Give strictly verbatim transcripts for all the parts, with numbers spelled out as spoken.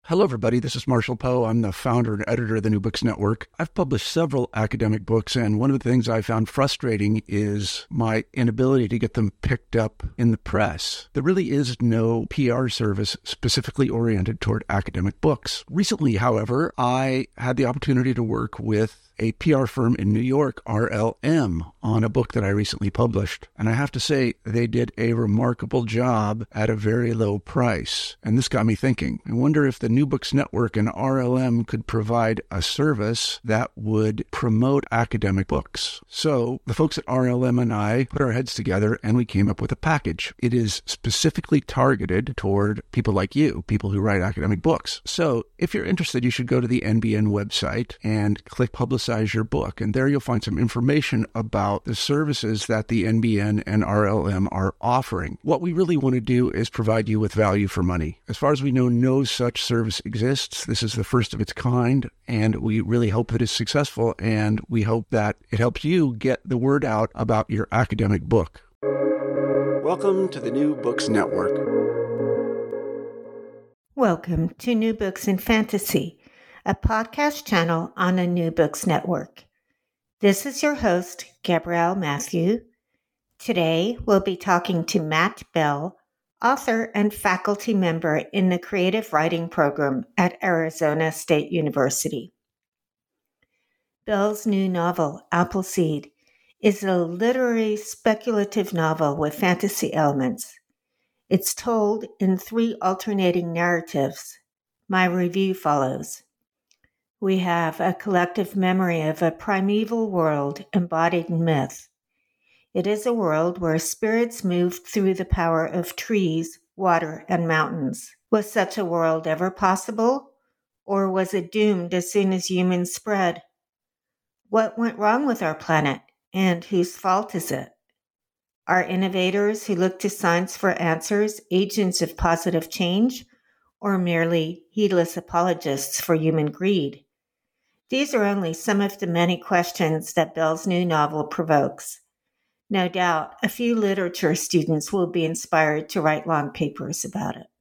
Hello, everybody. This is Marshall Poe. I'm the founder and editor of the New Books Network. I've published several academic books, and one of the things I found frustrating is my inability to get them picked up in the press. There really is no P R service specifically oriented toward academic books. Recently, however, I had the opportunity to work with a P R firm in New York, R L M, on a book that I recently published. And I have to say, they did a remarkable job at a very low price. And this got me thinking. I wonder if the New Books Network and R L M could provide a service that would promote academic books. So the folks at R L M and I put our heads together and we came up with a package. It is specifically targeted toward people like you, people who write academic books. So if you're interested, you should go to the N B N website and click Publicize your book. And there you'll find some information about the services that the N B N and R L M are offering. What we really want to do is provide you with value for money. As far as we know, no such service exists. This is the first of its kind, and we really hope that it's successful, and we hope that it helps you get the word out about your academic book. Welcome to the New Books Network. Welcome to New Books in Fantasy, a podcast channel on the New Books Network. This is your host, Gabrielle Matthew. Today, we'll be talking to Matt Bell, author and faculty member in the Creative Writing Program at Arizona State University. Bell's new novel, Appleseed, is a literary speculative novel with fantasy elements. It's told in three alternating narratives. My review follows. We have a collective memory of a primeval world embodied in myth. It is a world where spirits moved through the power of trees, water, and mountains. Was such a world ever possible? Or was it doomed as soon as humans spread? What went wrong with our planet, and whose fault is it? Are innovators who look to science for answers agents of positive change, or merely heedless apologists for human greed? These are only some of the many questions that Bell's new novel provokes. No doubt, a few literature students will be inspired to write long papers about it.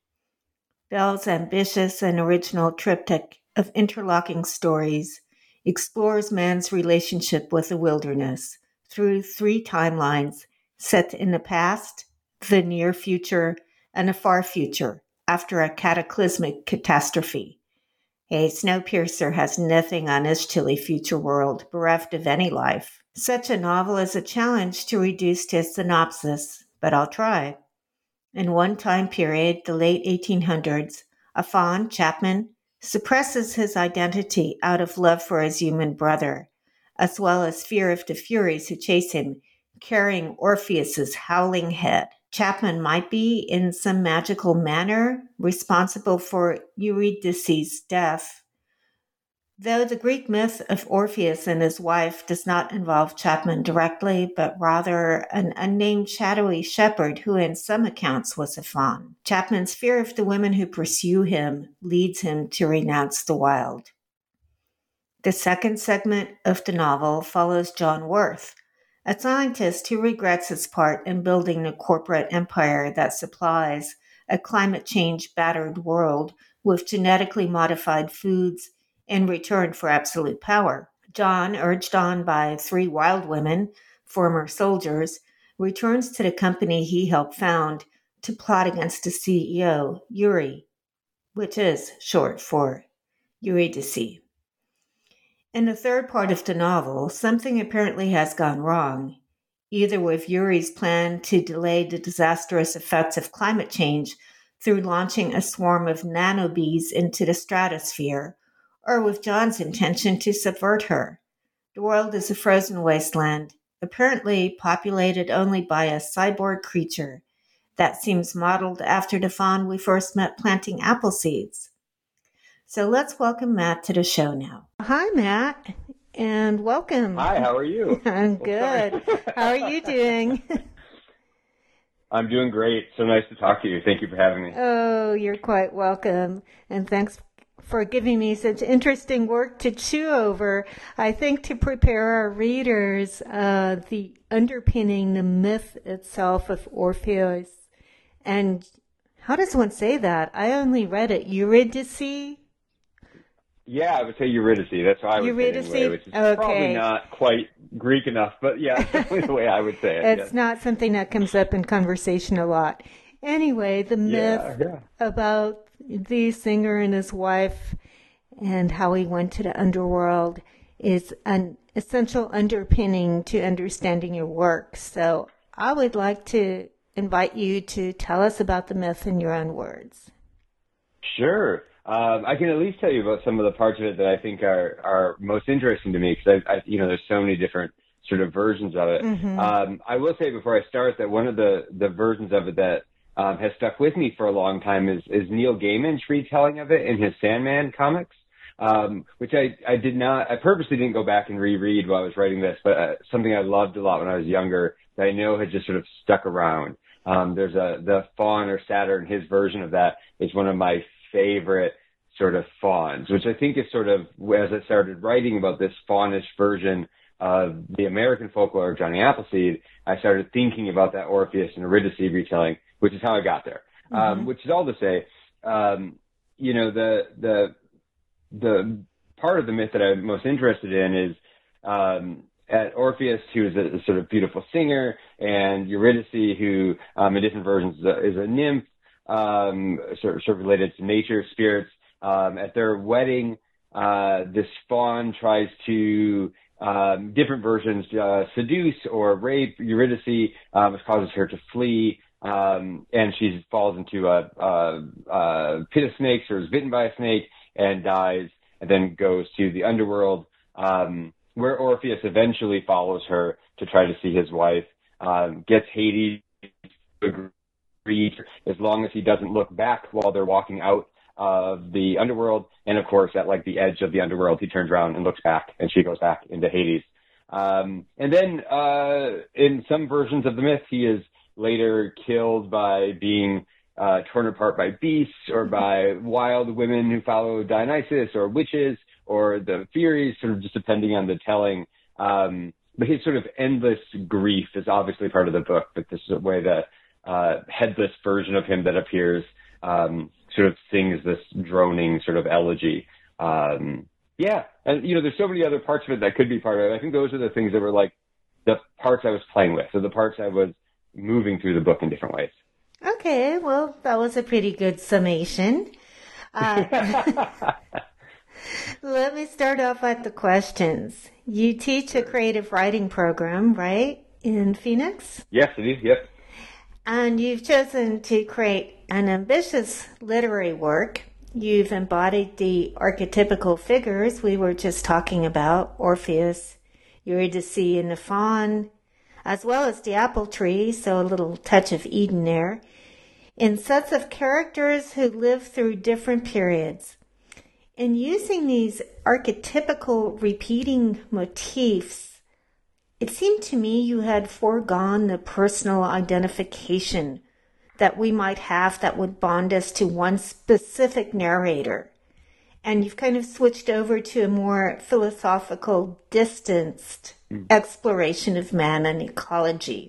Bell's ambitious and original triptych of interlocking stories explores man's relationship with the wilderness through three timelines set in the past, the near future, and the far future after a cataclysmic catastrophe. A Snowpiercer has nothing on his chilly future world, bereft of any life. Such a novel is a challenge to reduce to a synopsis, but I'll try. In one time period, the late eighteen hundreds, a faun, Chapman, suppresses his identity out of love for his human brother, as well as fear of the Furies who chase him, carrying Orpheus's howling head. Chapman might be, in some magical manner, responsible for Eurydice's death. Though the Greek myth of Orpheus and his wife does not involve Chapman directly, but rather an unnamed shadowy shepherd who in some accounts was a faun. Chapman's fear of the women who pursue him leads him to renounce the wild. The second segment of the novel follows John Worth, a scientist who regrets his part in building a corporate empire that supplies a climate change battered world with genetically modified foods in return for absolute power. John, urged on by three wild women, former soldiers, returns to the company he helped found to plot against the C E O, Yuri, which is short for Eurydice. In the third part of the novel, something apparently has gone wrong, either with Yuri's plan to delay the disastrous effects of climate change through launching a swarm of nanobees into the stratosphere, or with John's intention to subvert her. The world is a frozen wasteland, apparently populated only by a cyborg creature that seems modeled after the faun we first met planting apple seeds. So let's welcome Matt to the show now. Hi, Matt, and welcome. Hi, how are you? I'm good. How are you doing? I'm doing great. So nice to talk to you. Thank you for having me. Oh, you're quite welcome. And thanks for giving me such interesting work to chew over. I think to prepare our readers, uh, the underpinning, the myth itself of Orpheus and how does one say that? I only read it. Eurydice? Yeah, I would say Eurydice. That's how I would Eurydice? say it anyway, which is okay. probably not quite Greek enough, but yeah, it's definitely the way I would say it. It's yes. not something that comes up in conversation a lot. Anyway, the myth yeah, yeah. about the singer and his wife and how he went to the underworld is an essential underpinning to understanding your work. So I would like to invite you to tell us about the myth in your own words. Sure. Um, I can at least tell you about some of the parts of it that I think are, are most interesting to me because, I, I, you know, there's so many different sort of versions of it. Mm-hmm. Um, I will say before I start that one of the, the versions of it that um, has stuck with me for a long time is, is Neil Gaiman's retelling of it in his Sandman comics, um, which I, I did not, I purposely didn't go back and reread while I was writing this, but uh, something I loved a lot when I was younger that I know had just sort of stuck around. Um, there's a, the Faun or Saturn, his version of that is one of my favorite sort of fauns, which I think is sort of, as I started writing about this faunish version of the American folklore of Johnny Appleseed, I started thinking about that Orpheus and Eurydice retelling, which is how I got there. Mm-hmm. Um, which is all to say, um, you know, the, the, the part of the myth that I'm most interested in is, um, at Orpheus, who is a, a sort of beautiful singer, and Eurydice, who, um, in different versions is a, is a nymph, um, sort of, sort of related to nature, spirits. Um, at their wedding, uh, this faun tries to, um, different versions, uh, seduce or rape Eurydice, um, which causes her to flee, um, and she falls into a, a, a pit of snakes or is bitten by a snake and dies, and then goes to the underworld, um, where Orpheus eventually follows her to try to see his wife, um, gets Hades to agree as long as he doesn't look back while they're walking out of the underworld. And of course, at like the edge of the underworld, he turns around and looks back, and she goes back into Hades. Um, and then, uh, in some versions of the myth, he is later killed by being, uh, torn apart by beasts or by wild women who follow Dionysus or witches or the Furies, sort of just depending on the telling. Um, but his sort of endless grief is obviously part of the book, but this is a way that, uh, headless version of him that appears, um, sort of sings this droning sort of elegy. Um, yeah. And, you know, there's so many other parts of it that could be part of it. I think those are the things that were like the parts I was playing with. So the parts I was moving through the book in different ways. Okay. Well, that was a pretty good summation. Uh, let me start off with the questions. You teach a creative writing program, right? In Phoenix? Yes, it is. Yes. And you've chosen to create an ambitious literary work. You've embodied the archetypical figures we were just talking about, Orpheus, Eurydice, and the Faun, as well as the apple tree, so a little touch of Eden there, in sets of characters who live through different periods. In using these archetypical repeating motifs, it seemed to me you had foregone the personal identification that we might have that would bond us to one specific narrator. And you've kind of switched over to a more philosophical, distanced mm. exploration of man and ecology.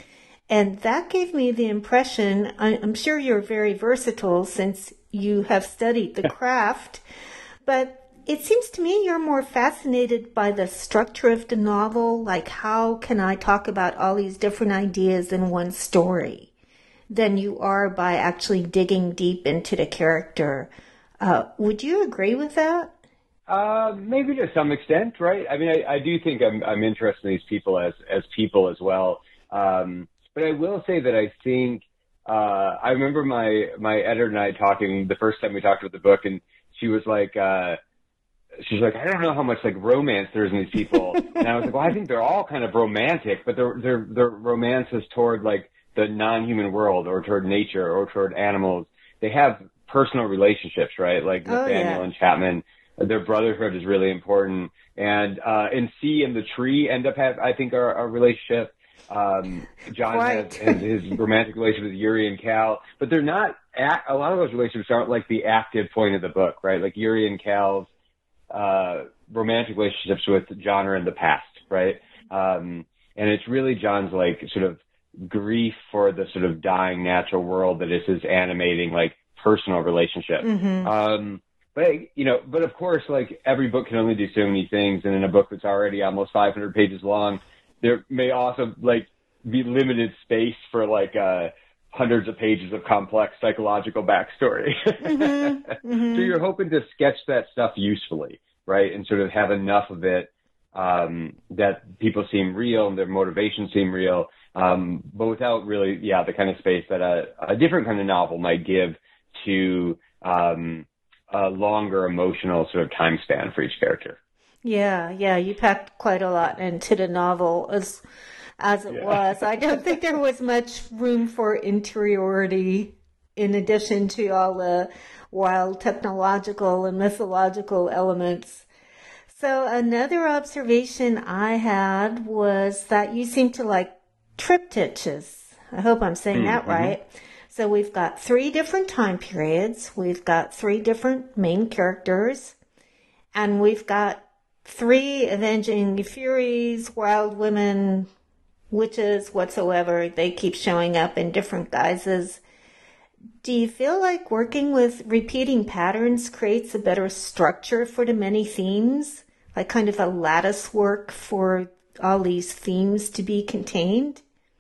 And that gave me the impression, I'm sure you're very versatile since you have studied the craft, but it seems to me you're more fascinated by the structure of the novel, like how can I talk about all these different ideas in one story, than you are by actually digging deep into the character. Uh, would you agree with that? Uh, maybe to some extent, right? I mean, I, I do think I'm, I'm interested in these people as, as people as well. Um, but I will say that I think, uh, I remember my, my editor and I talking the first time we talked about the book, and she was like, uh, she's like, I don't know how much like romance there is in these people. And I was like, well, I think they're all kind of romantic, but their, their, their romance is toward like the non-human world or toward nature or toward animals. They have personal relationships, right? Like oh, Nathaniel yeah. and Chapman, their brotherhood is really important. And, uh, and C and the tree end up have, I think, our, our relationship. Um, John right. has, has his romantic relationship with Yuri and Cal, but they're not, a lot of those relationships aren't like the active point of the book, right? Like Yuri and Cal's, uh, romantic relationships with John are in the past, right? Um, and it's really John's like sort of grief for the sort of dying natural world that is his animating, like, personal relationship. Mm-hmm. Um, but, you know, but of course, like, every book can only do so many things. And in a book that's already almost five hundred pages long, there may also, like, be limited space for, like, uh, hundreds of pages of complex psychological backstory. Mm-hmm. Mm-hmm. So you're hoping to sketch that stuff usefully, right? And sort of have enough of it um, that people seem real and their motivations seem real, um, but without really, yeah, the kind of space that a, a different kind of novel might give to um, a longer emotional sort of time span for each character. Yeah, yeah, you packed quite a lot into the novel as as it Yeah. was. I don't think there was much room for interiority in addition to all the wild technological and mythological elements. So another observation I had was that you seem to like triptychs. I hope I'm saying Mm-hmm. that right. So we've got three different time periods. We've got three different main characters. And we've got three avenging furies, wild women, witches, whatsoever. They keep showing up in different guises. Do you feel like working with repeating patterns creates a better structure for the many themes? Like kind of a lattice work for all these themes to be contained?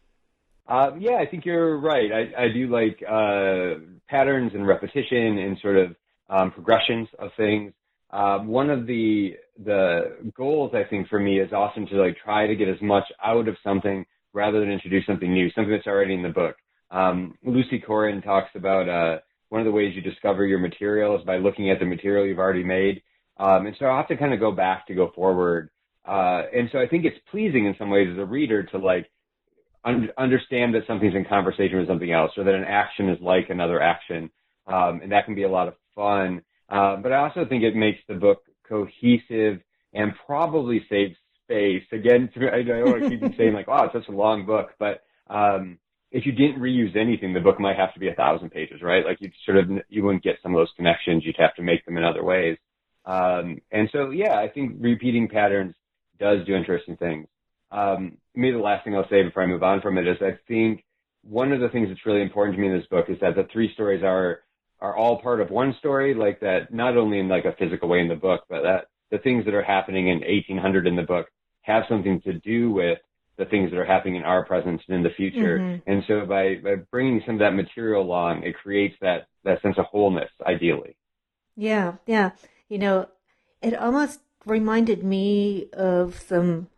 Um, yeah, I think you're right. I, I do like uh, patterns and repetition and sort of um, progressions of things. Um, one of the the goals, I think, for me is often to like try to get as much out of something rather than introduce something new, something that's already in the book. Um, Lucy Corrin talks about uh, one of the ways you discover your material is by looking at the material you've already made. Um, and so I have to kind of go back to go forward. Uh, and so I think it's pleasing in some ways as a reader to like un- understand that something's in conversation with something else, or that an action is like another action. Um, and that can be a lot of fun. Uh, but I also think it makes the book cohesive and probably saves space. Again, I don't want to keep saying like, wow, it's such a long book, but um, if you didn't reuse anything, the book might have to be a thousand pages, right? Like you sort of, you wouldn't get some of those connections. You'd have to make them in other ways. Um, and so, yeah, I think repeating patterns does do interesting things. Um, maybe the last thing I'll say before I move on from it is I think one of the things that's really important to me in this book is that the three stories are are all part of one story, like that, not only in like a physical way in the book, but that the things that are happening in eighteen hundred in the book have something to do with the things that are happening in our present and in the future. Mm-hmm. And so by, by bringing some of that material along, it creates that, that sense of wholeness, ideally. Yeah, yeah. You know, it almost reminded me of some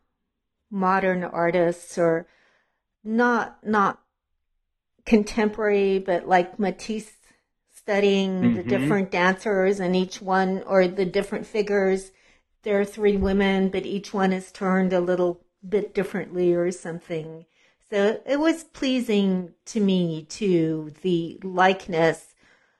modern artists, or not, not contemporary, but like Matisse, studying mm-hmm. the different dancers and each one, or the different figures. There are three women, but each one is turned a little bit differently or something. So it was pleasing to me too, the likeness,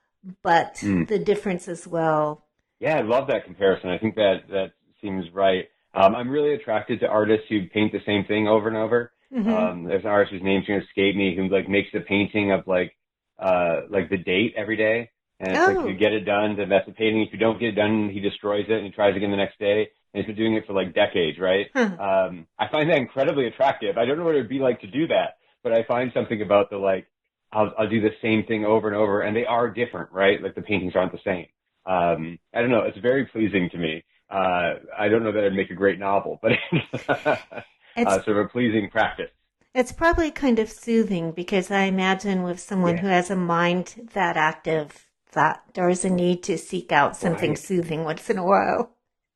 but mm. the difference as well. Yeah, I love that comparison. I think that that seems right. Um, I'm really attracted to artists who paint the same thing over and over. Mm-hmm. Um, there's an artist whose name's going to escape me who like makes a painting of like uh, like the date every day. And it's oh. like, if you get it done, then that's a painting. If you don't get it done, he destroys it and he tries again the next day. And he's been doing it for like decades, right? Huh. Um, I find that incredibly attractive. I don't know what it would be like to do that, but I find something about the like, I'll, I'll do the same thing over and over, and they are different, right? Like the paintings aren't the same. Um, I don't know. It's very pleasing to me. Uh, I don't know that it'd make a great novel, but it's uh, sort of a pleasing practice. It's probably kind of soothing, because I imagine with someone yeah. who has a mind that active, that there is a need to seek out something right. soothing once in a while.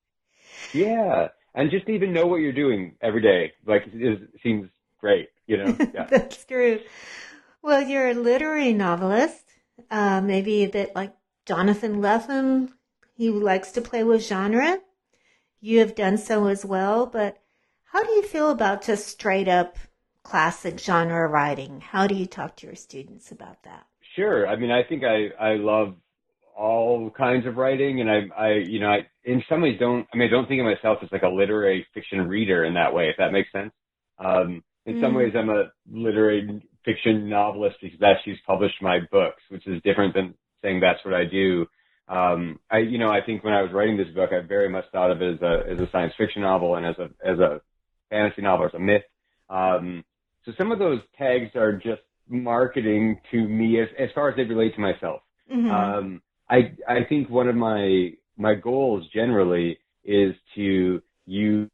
Yeah, and just to even know what you're doing every day, like, it seems great, you know? Yeah. That's true. Well, you're a literary novelist, uh, maybe a bit like Jonathan Lethem. He likes to play with genre. You have done so as well, but how do you feel about just straight up classic genre writing? How do you talk to your students about that? Sure. I mean, I think I, I love all kinds of writing, and I, I, you know, I, in some ways don't, I mean, I don't think of myself as like a literary fiction reader in that way, if that makes sense. Um, in mm. some ways I'm a literary fiction novelist because that's who's published my books, which is different than saying that's what I do. Um, I, you know, I think when I was writing this book, I very much thought of it as a, as a science fiction novel and as a, as a fantasy novel, as a myth. Um, So some of those tags are just marketing to me as, as far as they relate to myself. Mm-hmm. Um, I, I think one of my, my goals generally is to use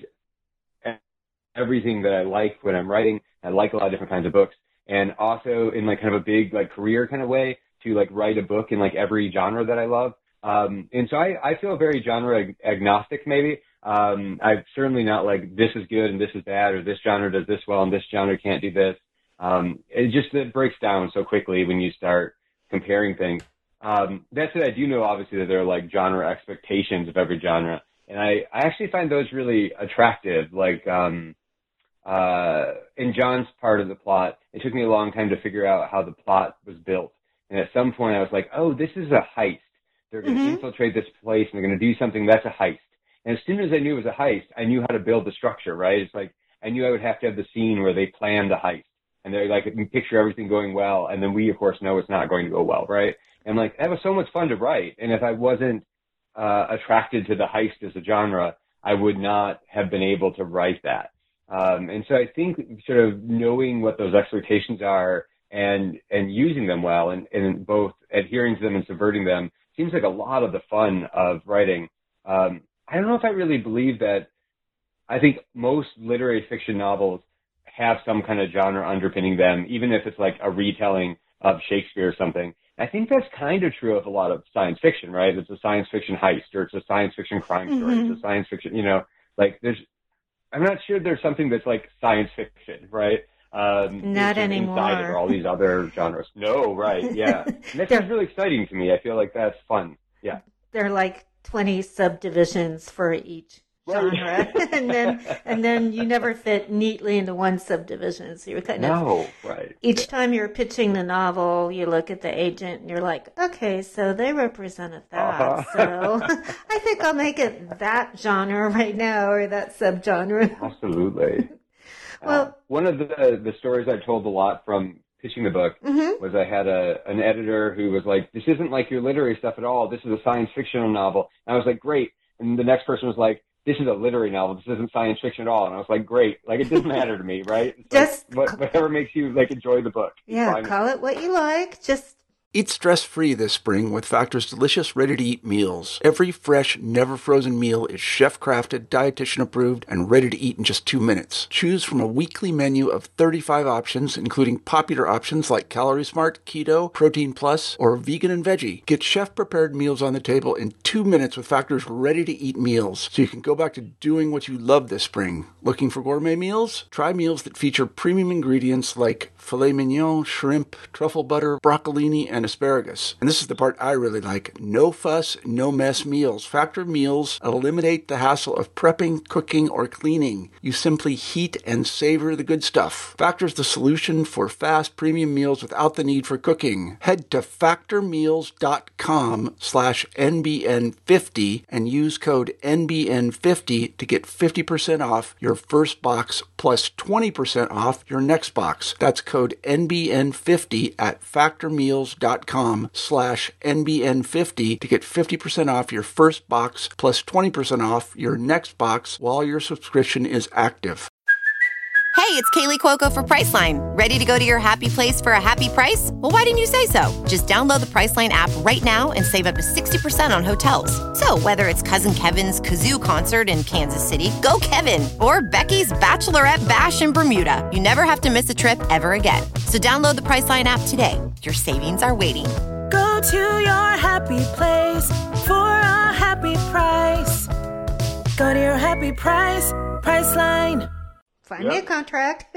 everything that I like when I'm writing. I like a lot of different kinds of books, and also in like kind of a big like career kind of way to like write a book in like every genre that I love. Um, and so I, I feel very genre ag- agnostic maybe. Um, I'm certainly not like this is good and this is bad, or this genre does this well and this genre can't do this. Um, it just, it breaks down so quickly when you start comparing things. Um, that said, I do know obviously that there are like genre expectations of every genre. And I, I actually find those really attractive. Like, um, uh, in John's part of the plot, it took me a long time to figure out how the plot was built. And at some point I was like, oh, this is a heist. They're going to mm-hmm. infiltrate this place and they're going to do something that's a heist. And as soon as I knew it was a heist, I knew how to build the structure, right? It's like, I knew I would have to have the scene where they planned the heist. And they're like, you picture everything going well. And then we, of course, know it's not going to go well, right? And like, that was so much fun to write. And if I wasn't uh, attracted to the heist as a genre, I would not have been able to write that. Um, and so I think sort of knowing what those expectations are and, and using them well and, and both adhering to them and subverting them seems like a lot of the fun of writing. Um, I don't know if I really believe that. I think most literary fiction novels have some kind of genre underpinning them, even if it's like a retelling of Shakespeare or something. I think that's kind of true of a lot of science fiction, right? It's a science fiction heist, or it's a science fiction crime story. Mm-hmm. It's a science fiction, you know, like there's, I'm not sure there's something that's like science fiction, right? Um, not anymore. Inside of all these other genres. No, right, yeah. And that's just really exciting to me. I feel like that's fun, yeah. There are like twenty subdivisions for each genre, right. and then and then you never fit neatly into one subdivision. So you're kind no, of right. Each yeah. time you're pitching the novel, you look at the agent and you're like, okay, so they represented that. Uh-huh. So I think I'll make it that genre right now, or that subgenre. Absolutely. Well, uh, one of the the stories I told a lot from pitching the book mm-hmm. was I had a an editor who was like, "This isn't like your literary stuff at all. This is a science fictional novel." And I was like, "Great." And the next person was like, "This is a literary novel. This isn't science fiction at all." And I was like, "Great!" Like it doesn't matter to me, right? It's just like, whatever makes you like enjoy the book. Yeah, call it what you like. Just. Eat stress-free this spring with Factor's delicious, ready-to-eat meals. Every fresh, never-frozen meal is chef-crafted, dietitian-approved, and ready to eat in just two minutes. Choose from a weekly menu of thirty-five options, including popular options like Calorie Smart, Keto, Protein Plus, or Vegan and Veggie. Get chef-prepared meals on the table in two minutes with Factor's ready-to-eat meals, so you can go back to doing what you love this spring. Looking for gourmet meals? Try meals that feature premium ingredients like filet mignon, shrimp, truffle butter, broccolini, and asparagus. And this is the part I really like. No fuss, no mess meals. Factor meals eliminate the hassle of prepping, cooking, or cleaning. You simply heat and savor the good stuff. Factor's the solution for fast premium meals without the need for cooking. Head to factormeals.com slash NBN50 and use code N B N fifty to get fifty percent off your first box plus twenty percent off your next box. That's code N B N fifty at factormeals.com slash NBN50 to get fifty percent off your first box plus twenty percent off your next box while your subscription is active. Hey, it's Kaylee Cuoco for Priceline. Ready to go to your happy place for a happy price? Well, why didn't you say so? Just download the Priceline app right now and save up to sixty percent on hotels. So whether it's Cousin Kevin's Kazoo Concert in Kansas City, go Kevin, or Becky's Bachelorette Bash in Bermuda, you never have to miss a trip ever again. So download the Priceline app today. Your savings are waiting. Go to your happy place for a happy price. Go to your happy price, Priceline. Find yep. me a contract.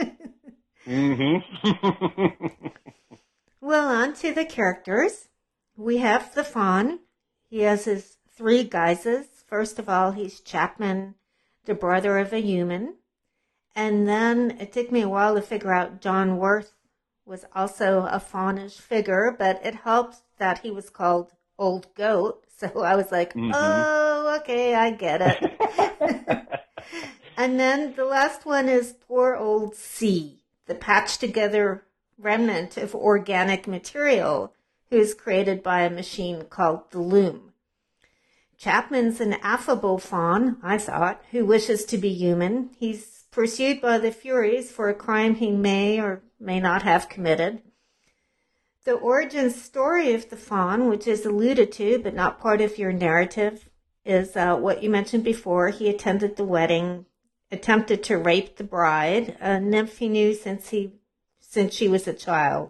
mm-hmm. Well, on to the characters. We have the Faun. He has his three guises. First of all, he's Chapman, the brother of a human. And then it took me a while to figure out John Worth was also a faunish figure, but it helps that he was called Old Goat. So I was like, mm-hmm. oh, okay, I get it. And then the last one is poor old C, the patched together remnant of organic material who is created by a machine called the Loom. Chapman's an affable faun, I thought, who wishes to be human. He's pursued by the Furies for a crime he may or may not have committed. The origin story of the Fawn, which is alluded to but not part of your narrative, is uh, what you mentioned before. He attended the wedding, attempted to rape the bride, a nymph he knew since he since she was a child.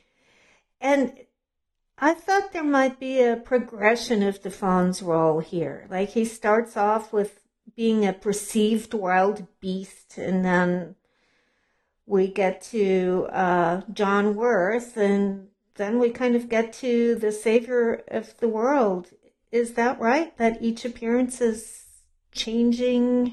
And I thought there might be a progression of the Fawn's role here. Like he starts off with being a perceived wild beast, and then we get to uh, John Worth, and then we kind of get to the savior of the world. Is that right? That each appearance is changing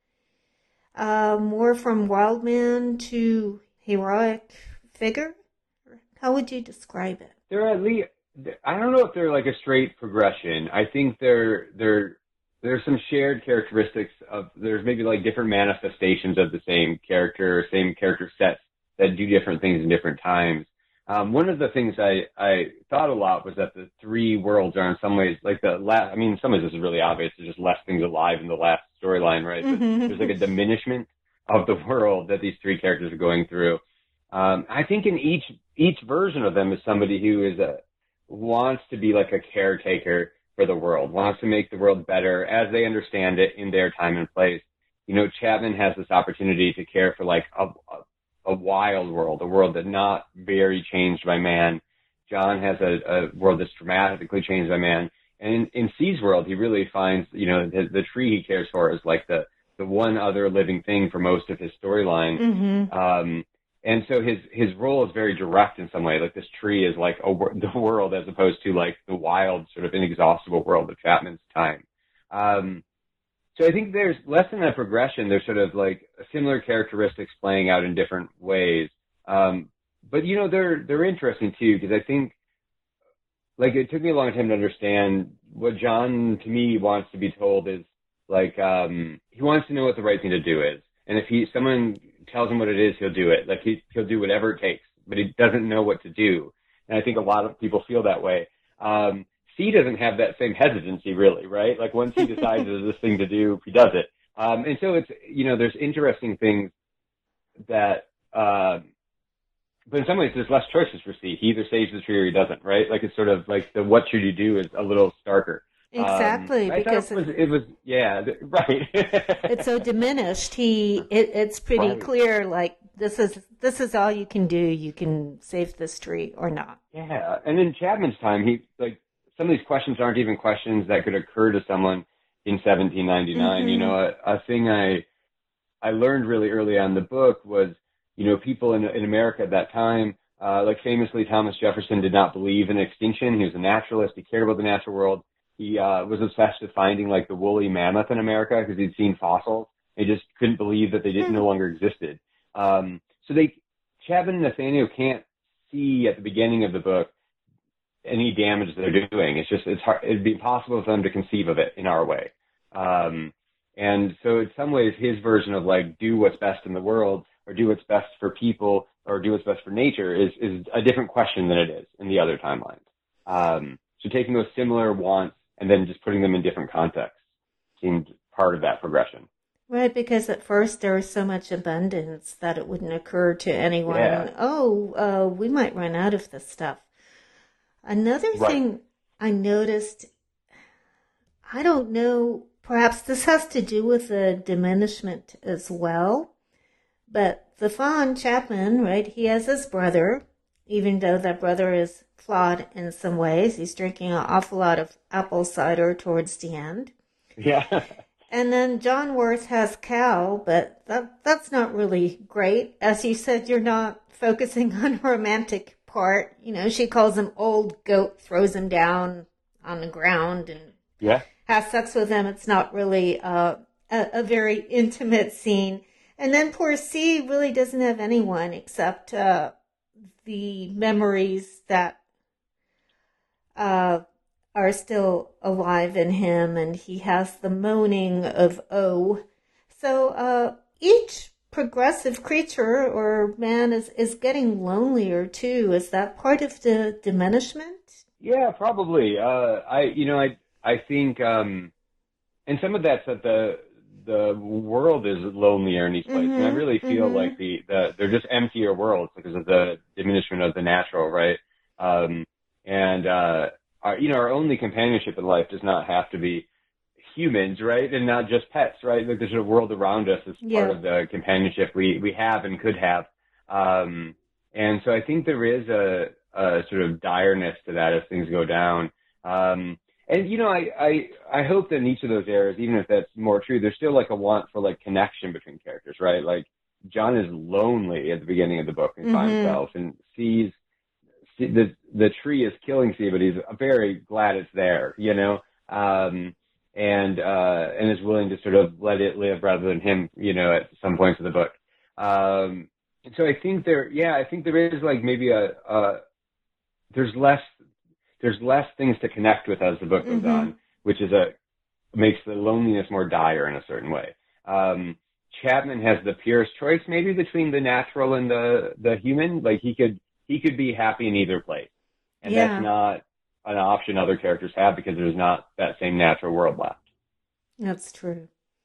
uh, more from wild man to heroic figure? How would you describe it? They're at least, I don't know if they're like a straight progression. I think they're, they're, there's some shared characteristics of, there's maybe like different manifestations of the same character, same character sets that do different things in different times. Um, one of the things I, I thought a lot was that the three worlds are in some ways like the last, I mean, in some ways this is really obvious. There's just less things alive in the last storyline, right? Mm-hmm. But there's like a diminishment of the world that these three characters are going through. Um, I think in each, each version of them is somebody who is a, wants to be like a caretaker for the world, wants to make the world better as they understand it in their time and place. You know, Chapman has this opportunity to care for like a, a a wild world, a world that's not very changed by man. John has a, a world that's dramatically changed by man. And in, in C's world, he really finds, you know, the, the tree he cares for is like the, the one other living thing for most of his storyline. Mm-hmm. Um, and so his, his role is very direct in some way. Like this tree is like a, the world as opposed to like the wild, sort of inexhaustible world of Chapman's time. Um, So I think there's less than a progression. There's sort of like similar characteristics playing out in different ways. Um, but, you know, they're, they're interesting too, because I think like it took me a long time to understand what John, to me, wants to be told is like, um, he wants to know what the right thing to do is. And if he, someone tells him what it is, he'll do it. Like he, he'll do whatever it takes, but he doesn't know what to do. And I think a lot of people feel that way. Um, C doesn't have that same hesitancy, really, right? Like once he decides there's this thing to do, he does it. Um, and so it's, you know, there's interesting things that, uh, but in some ways there's less choices for C. He either saves the tree or he doesn't, right? Like it's sort of like the what should you do is a little starker. Exactly, um, because it was, it was, yeah, right. It's so diminished. He, it, it's pretty Right. clear. Like this is this is all you can do. You can save this tree or not. Yeah, and in Chapman's time, he like. Some of these questions aren't even questions that could occur to someone in seventeen ninety-nine. Mm-hmm. You know, a, a thing I I learned really early on in the book was, you know, people in in America at that time, uh, like famously Thomas Jefferson did not believe in extinction. He was a naturalist. He cared about the natural world. He uh, was obsessed with finding like the woolly mammoth in America because he'd seen fossils. He just couldn't believe that they didn't no longer existed. Um, so they, Chapman and Nathaniel can't see at the beginning of the book any damage they're doing. It's just, it's hard, it'd be impossible for them to conceive of it in our way. Um, and so in some ways, his version of like, do what's best in the world or do what's best for people or do what's best for nature is, is a different question than it is in the other timelines. Um, so taking those similar wants and then just putting them in different contexts seemed part of that progression. Right, because at first there was so much abundance that it wouldn't occur to anyone, Yeah. oh, uh, we might run out of this stuff. Another Right. thing I noticed, I don't know, perhaps this has to do with the diminishment as well, but the Fawn Chapman, right, he has his brother, even though that brother is flawed in some ways. He's drinking an awful lot of apple cider towards the end. Yeah. And then John Worth has Cal, but that that's not really great. As you said, you're not focusing on romantic part. You know, she calls him old goat, throws him down on the ground and Yeah. has sex with him. It's not really uh, a, a very intimate scene. And then poor C really doesn't have anyone except uh, the memories that uh, are still alive in him. And he has the moaning of O. So uh, each progressive creature or man is, is getting lonelier too. Is that part of the diminishment? Yeah, probably. Uh, I, you know, I, I think, um, and some of that's that the, the world is lonelier in these places. Mm-hmm, and I really feel mm-hmm. like the, the they're just emptier worlds because of the diminishment of the natural, right? Um, and uh, our, you know, our only companionship in life does not have to be humans, right? And not just pets, right? Like there's a world around us as Yeah. part of the companionship we we have and could have. Um, and so I think there is a, a sort of direness to that as things go down. Um, and you know, I, I I hope that in each of those eras, even if that's more true, there's still like a want for like connection between characters, right? Like John is lonely at the beginning of the book and by Mhm. himself and sees see, the the tree is killing C, but he's very glad it's there, you know, um, and uh, and is willing to sort of let it live rather than him, you know, at some points of the book. Um, and so I think there, yeah, I think there is like maybe a, a there's less. There's less things to connect with as the book goes Mhm. on, which is a makes the loneliness more dire in a certain way. Um, Chapman has the purest choice maybe between the natural and the the human. Like he could he could be happy in either place, and Yeah. that's not an option other characters have because there's not that same natural world left. That's true.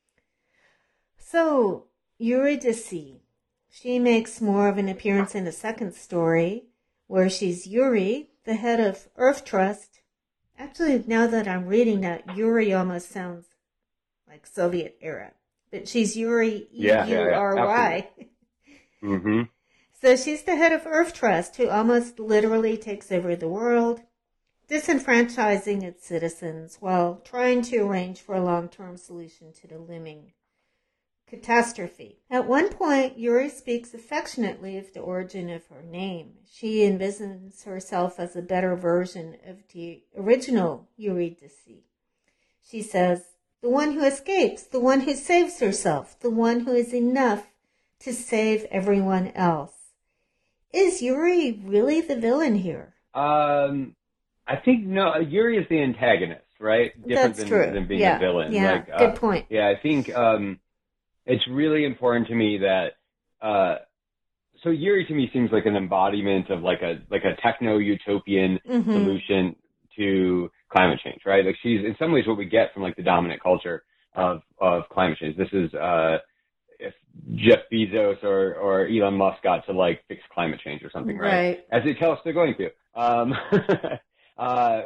So, Eurydice, she makes more of an appearance in the second story, where she's Yuri, the head of Earth Trust. Actually, now that I'm reading that, Yuri almost sounds like Soviet era. But she's Yuri, E Yeah, U yeah, yeah, R Y. Mm-hmm. So she's the head of Earth Trust, who almost literally takes over the world, disenfranchising its citizens while trying to arrange for a long-term solution to the looming catastrophe. At one point, Yuri speaks affectionately of the origin of her name. She envisions herself as a better version of the original Eurydice. She says, the one who escapes, the one who saves herself, the one who is enough to save everyone else. Is Yuri really the villain here? Um, I think no. Yuri is the antagonist, right? Different That's than, true. than being Yeah, a villain. yeah, Like, uh, good point. Yeah, I think um, it's really important to me that. Uh, so Yuri to me seems like an embodiment of like a like a techno utopian Mhm. solution to climate change, right? Like she's in some ways what we get from like the dominant culture of of climate change. This is uh, if Jeff Bezos or or Elon Musk got to like fix climate change or something, right? Right. As they tell us they're going to. Um, uh,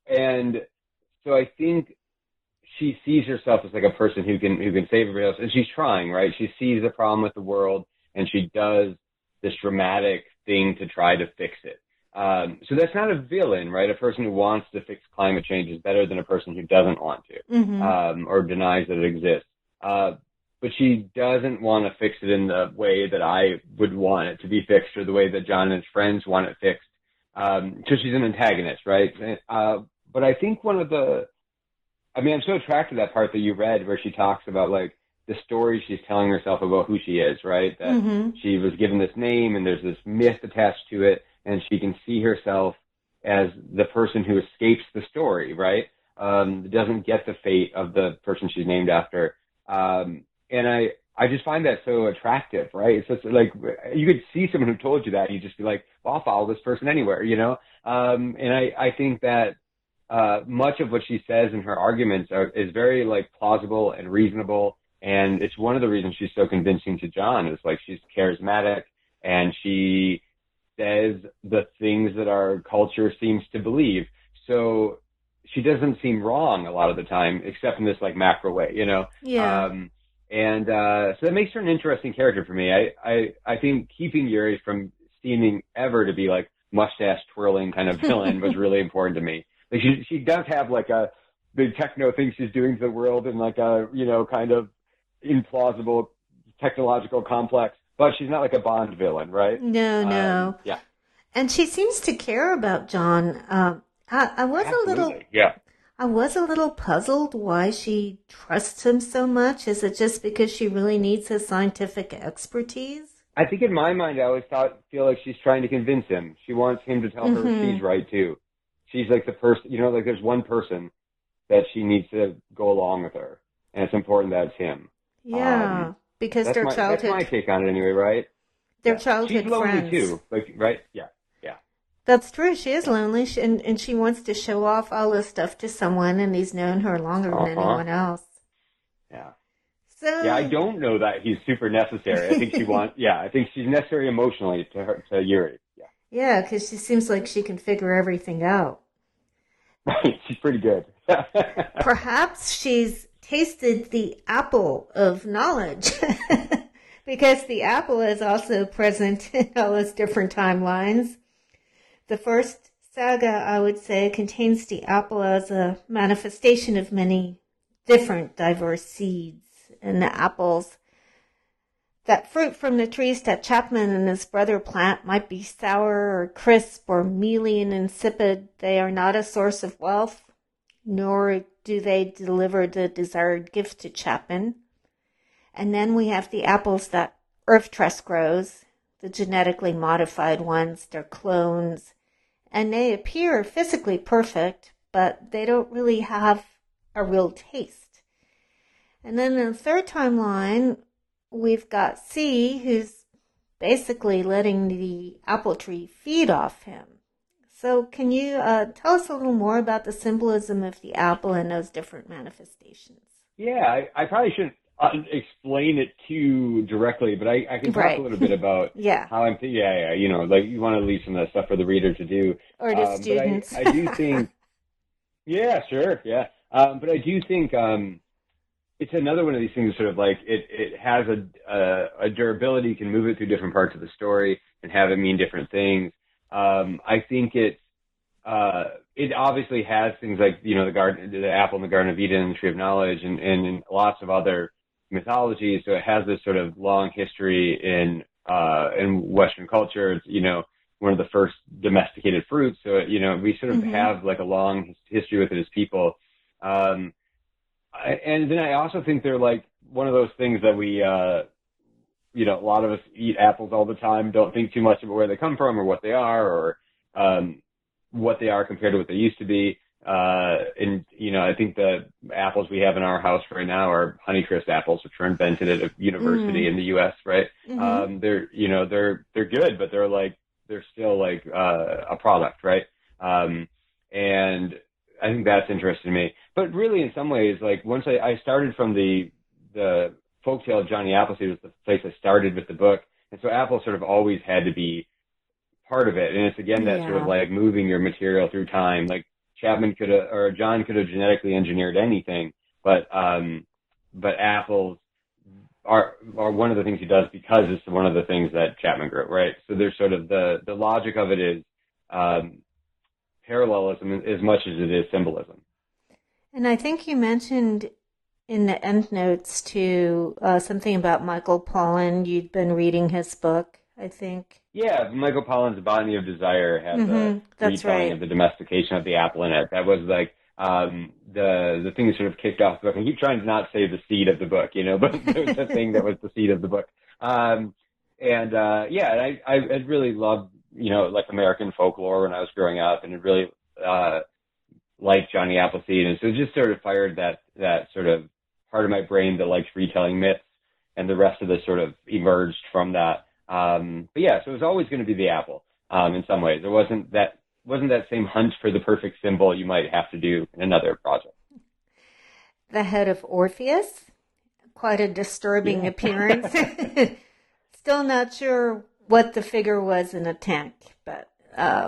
and so I think she sees herself as like a person who can who can save everybody else, and she's trying, right? She sees the problem with the world, and she does this dramatic thing to try to fix it. Um, so that's not a villain, right? A person who wants to fix climate change is better than a person who doesn't want to, Mhm. um, or denies that it exists. Uh, but she doesn't want to fix it in the way that I would want it to be fixed, or the way that John and his friends want it fixed. Um, so she's an antagonist, right? Uh, but I think one of the, I mean, I'm so attracted to that part that you read where she talks about like the story she's telling herself about who she is, right? That Mhm. she was given this name and there's this myth attached to it, and she can see herself as the person who escapes the story, right? Um, doesn't get the fate of the person she's named after. Um, and I, I just find that so attractive, right? It's just like, you could see someone who told you that, you'd just be like, well, I'll follow this person anywhere, you know? Um, and I, I think that, uh, much of what she says in her arguments are, is very like plausible and reasonable. And it's one of the reasons she's so convincing to John is like, she's charismatic and she says the things that our culture seems to believe. So she doesn't seem wrong a lot of the time, except in this like macro way, you know? Yeah. Um, and, uh, so that makes her an interesting character for me. I, I, I think keeping Yuri from seeming ever to be like mustache twirling kind of villain was really important to me. Like she, she does have like a big techno thing she's doing to the world and like a, you know, kind of implausible technological complex, but she's not like a Bond villain, right? No, no. Um, yeah. And she seems to care about John. Um, I, I was Absolutely. a little, Yeah. I was a little puzzled why she trusts him so much. Is it just because she really needs his scientific expertise? I think in my mind, I always thought, feel like she's trying to convince him. She wants him to tell her Mhm. she's right too. She's like the person, you know, like there's one person that she needs to go along with her, and it's important that it's him. Yeah, Um, because That's their my, childhood, that's my take on it anyway, right? their Yeah. childhood She's lonely friends. too, like, right? Yeah, yeah. That's true. She is lonely, she, and, and she wants to show off all this stuff to someone, and he's known her longer than Uh-huh. anyone else. Yeah. So yeah, I don't know that he's super necessary. I think she wants, yeah, I think she's necessary emotionally to her, to Yuri. Yeah, yeah, because she seems like she can figure everything out. right. She's pretty good. Perhaps she's tasted the apple of knowledge, because the apple is also present in all those different timelines. The first saga, I would say, contains the apple as a manifestation of many different diverse seeds. And the apples, that fruit from the trees that Chapman and his brother plant, might be sour or crisp or mealy and insipid. They are not a source of wealth, nor do they deliver the desired gift to Chapman. And then we have the apples that Earth Tress grows, the genetically modified ones. They're clones, and they appear physically perfect, but they don't really have a real taste. And then in the third timeline, we've got C, who's basically letting the apple tree feed off him. So can you uh, tell us a little more about the symbolism of the apple and those different manifestations? Yeah, I, I probably shouldn't uh, explain it too directly, but I, I can talk Right. a little bit about Yeah. how I'm thinking. Yeah, yeah, you know, like you want to leave some of that stuff for the reader to do. Or the Um, students. But I, I do think, yeah, sure, yeah. Um, but I do think um, it's another one of these things sort of like it, it has a, a, a durability, you can move it through different parts of the story and have it mean different things. Um, I think it, uh, it obviously has things like, you know, the garden, the apple in the Garden of Eden and the Tree of Knowledge and, and, and lots of other mythologies. So it has this sort of long history in, uh, in Western culture. It's, you know, one of the first domesticated fruits. So, you know, we sort of Mhm. have like a long history with it as people. Um, I, and then I also think they're like one of those things that we, uh, you know, a lot of us eat apples all the time, don't think too much about where they come from or what they are or, um, what they are compared to what they used to be. Uh, and, you know, I think the apples we have in our house right now are Honeycrisp apples, which were invented at a university Mm. in the U S, right? Mhm. Um, they're, you know, they're, they're good, but they're like, they're still like, uh, a product, right? Um, and I think that's interesting to me. But really, in some ways, like once I, I started from the, the folktale of Johnny Appleseed was the place I started with the book. And so Apple sort of always had to be part of it. And it's again, that sort Yeah. of like moving your material through time. Like Chapman could have, or John could have genetically engineered anything, but, um, but apples are, are one of the things he does because it's one of the things that Chapman grew, right? So there's sort of the, the logic of it is, um, parallelism as much as it is symbolism. And I think you mentioned in the endnotes too uh, something about Michael Pollan. You'd been reading his book, I think. Yeah, Michael Pollan's Botany of Desire has Mhm, a that's retelling right. of the domestication of the apple in it. That was like um, the the thing that sort of kicked off the book. I keep trying to not say the seed of the book, you know, but it was the thing that was the seed of the book. Um, and uh, yeah, I, I I really loved, you know, like American folklore when I was growing up, and it really uh, liked Johnny Appleseed, and so it just sort of fired that that sort of part of my brain that likes retelling myths, and the rest of this sort of emerged from that. Um, but yeah, so it was always going to be the apple um, in some ways. There wasn't that wasn't that same hunt for the perfect symbol you might have to do in another project. The head of Orpheus, quite a disturbing Yeah. appearance. Still not sure what the figure was in a tank, but uh,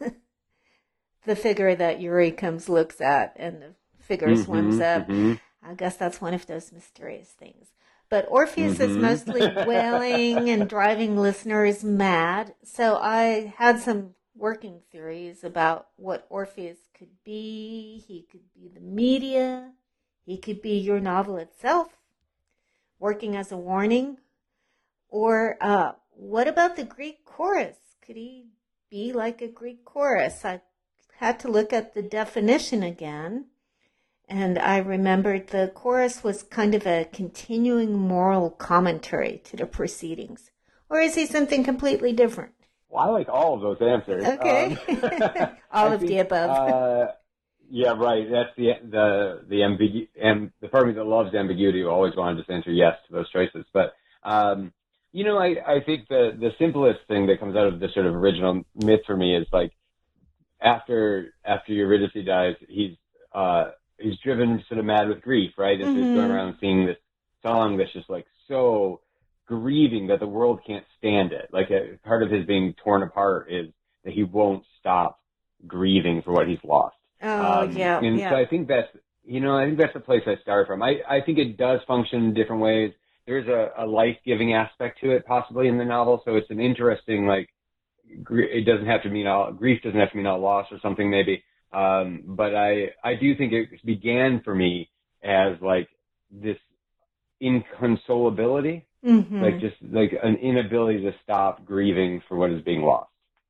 the figure that Yuri comes looks at and the figure Mhm, swims up. mhm. I guess that's one of those mysterious things. But Orpheus is Mhm. mostly wailing and driving listeners mad. So I had some working theories about what Orpheus could be. He could be the media. He could be your novel itself, working as a warning. Or uh, what about the Greek chorus? Could he be like a Greek chorus? I had to look at the definition again. And I remembered the chorus was kind of a continuing moral commentary to the proceedings. Or is he something completely different? Well, I like all of those answers. Okay. Um, All I of the think, above. Uh, yeah, right. That's the the the ambigu- and the part of me that loves ambiguity who always wanted to just answer yes to those choices. But um, you know, I, I think the the simplest thing that comes out of the sort of original myth for me is like after after Eurydice dies, he's uh, he's driven sort of mad with grief, right? And so he's going Mhm. around seeing this song that's just like so grieving that the world can't stand it. Like a, part of his being torn apart is that he won't stop grieving for what he's lost. Oh, um, yeah. And yeah. so I think that's, you know, I think that's the place I start from. I, I think it does function in different ways. There's a, a life-giving aspect to it possibly in the novel. So it's an interesting, like, it doesn't have to mean all, grief doesn't have to mean all loss or something maybe. Um, but I, I do think it began for me as like this inconsolability, mm-hmm. like just like an inability to stop grieving for what is being lost.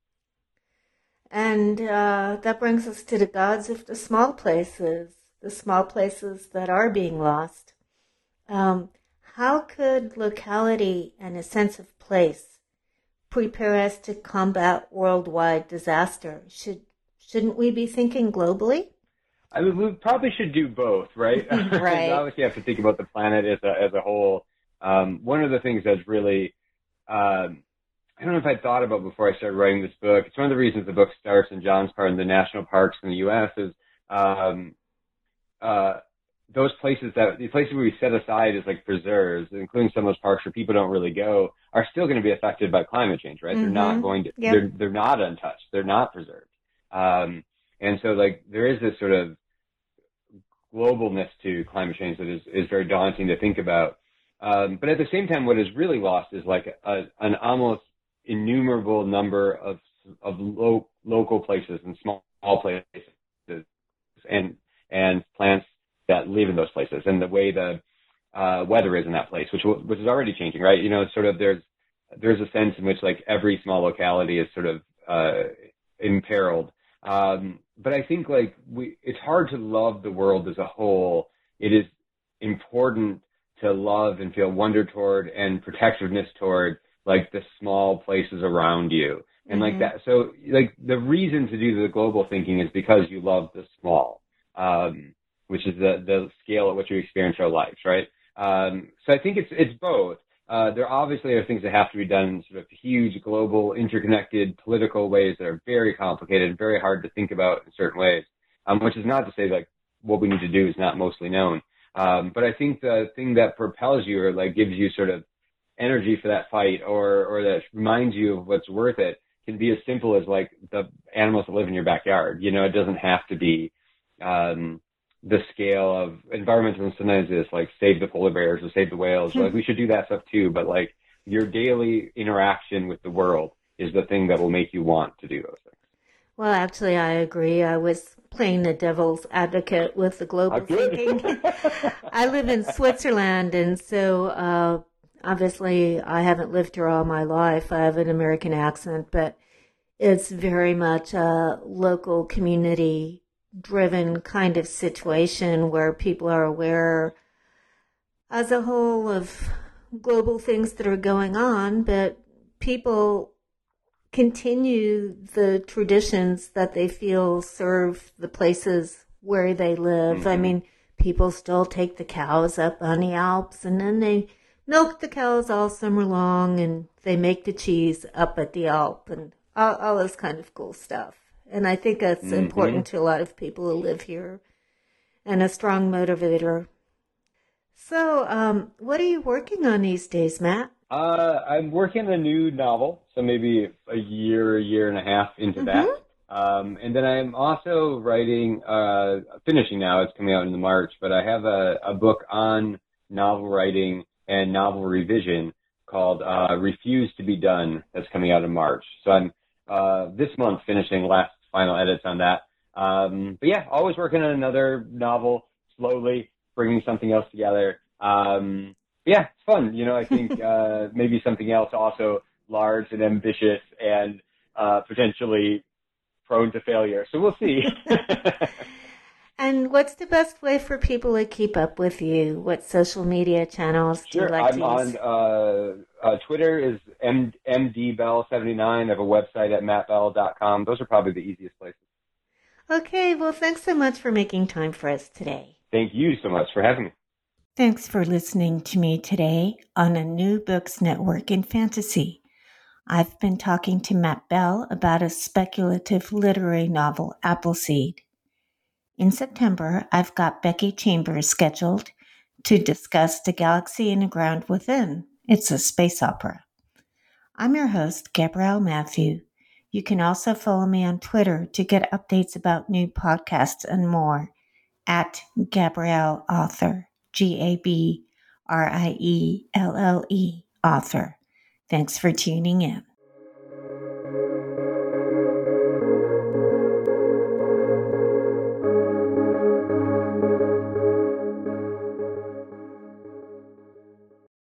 And uh, that brings us to the gods of the small places, the small places that are being lost. Um, how could locality and a sense of place prepare us to combat worldwide disaster? Should, shouldn't we be thinking globally? I mean, we probably should do both, right? Right. Obviously, you have to think about the planet as a, as a whole. Um, one of the things that's really, um, I don't know if I thought about before I started writing this book. It's one of the reasons the book starts in John's part in the national parks in the U S is um, uh, those places that the places where we set aside as like preserves, including some of those parks where people don't really go, are still going to be affected by climate change, right? Mm-hmm. They're not going to. Yep. They're they're not untouched. They're not preserved. Um, and so like there is this sort of globalness to climate change that is, is very daunting to think about. Um, but at the same time, what is really lost is like a, an almost innumerable number of of lo- local places and small, small places and and plants that live in those places, and the way the uh, weather is in that place, which which is already changing, right? You know, it's sort of there's there's a sense in which like every small locality is sort of uh, imperiled. Um, but I think like we, it's hard to love the world as a whole. It is important to love and feel wonder toward and protectiveness toward like the small places around you. And mm-hmm. like that. So like the reason to do the global thinking is because you love the small, um, which is the, the scale at which you experience our lives. Right. Um, so I think it's, it's both. Uh, there obviously are things that have to be done in sort of huge, global, interconnected political ways that are very complicated and very hard to think about in certain ways, um, which is not to say like what we need to do is not mostly known. Um, but I think the thing that propels you or like gives you sort of energy for that fight or, or that reminds you of what's worth it can be as simple as like the animals that live in your backyard. You know, it doesn't have to be, um, the scale of environmentalism sometimes is like save the polar bears or save the whales. Mm-hmm. Like we should do that stuff too, but like your daily interaction with the world is the thing that will make you want to do those things. Well, actually, I agree. I was playing the devil's advocate with the global thinking. I live in Switzerland, and so uh, obviously I haven't lived here all my life. I have an American accent, but it's very much a local community driven kind of situation where people are aware as a whole of global things that are going on, but people continue the traditions that they feel serve the places where they live. Mm-hmm. I mean, people still take the cows up on the Alps and then they milk the cows all summer long and they make the cheese up at the Alp and all, all this kind of cool stuff. And I think that's mm-hmm. important to a lot of people who live here and a strong motivator. So, um, what are you working on these days, Matt? Uh, I'm working on a new novel, so maybe a year, a year and a half into mm-hmm. that. Um, and then I'm also writing, uh, finishing now, it's coming out in March, but I have a, a book on novel writing and novel revision called uh, Refuse to be Done that's coming out in March. So I'm uh, this month finishing last final edits on that. Um, but yeah, always working on another novel, slowly bringing something else together. Um, yeah, it's fun. You know, I think uh, maybe something else also large and ambitious and uh, potentially prone to failure. So we'll see. And what's the best way for people to keep up with you? What social media channels do sure, you like I'm to on, use? Uh, uh, Twitter is M D Bell seventy-nine. I have a website at matt bell dot com. Those are probably the easiest places. Okay, well, thanks so much for making time for us today. Thank you so much for having me. Thanks for listening to me today on a New Books Network in Fantasy. I've been talking to Matt Bell about a speculative literary novel, Appleseed. In September, I've got Becky Chambers scheduled to discuss the galaxy and the ground within. It's a space opera. I'm your host, Gabrielle Matthew. You can also follow me on Twitter to get updates about new podcasts and more at Gabrielle Author, G A B R I E L L E Author. Thanks for tuning in.